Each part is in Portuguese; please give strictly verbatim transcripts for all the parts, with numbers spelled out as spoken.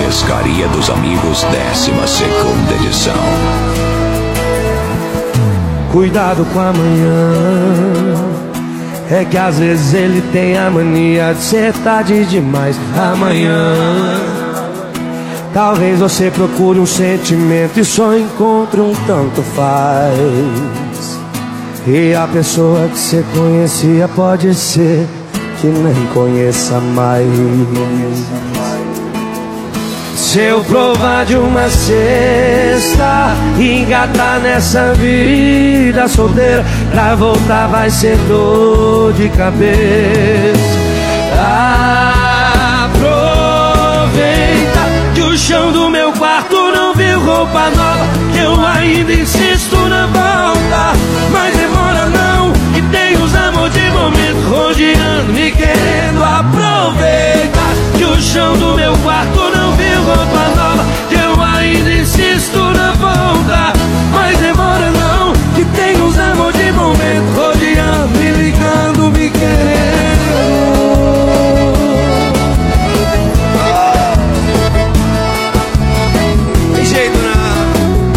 Pescaria dos Amigos, décima segunda edição. Cuidado com amanhã, é que às vezes ele tem a mania de ser tarde demais. Amanhã talvez você procure um sentimento e só encontre um tanto faz. E a pessoa que você conhecia pode ser que nem conheça mais. Se eu provar de uma cesta e engatar nessa vida solteira, pra voltar vai ser dor de cabeça. Aproveita que o chão do meu quarto não viu roupa nova, que eu ainda insisto na volta. Mas demora não, que tem os amor de momento rodeando, me querendo. Aproveita que o chão do meu quarto não viu roupa nova, que eu ainda insisto na volta. Mas demora não, que tem os amor de momento rodeando, me ligando, me querendo. Tem jeito não.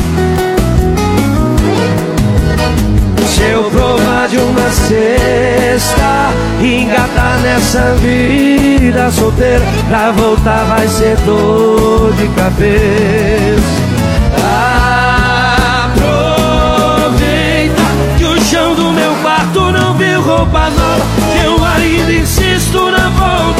Se eu provar de uma cesta e engatar nessa vida solteira, pra voltar vai ser dor de cabeça. Aproveita que o chão do meu quarto não viu roupa nova, que eu ainda insisto na volta.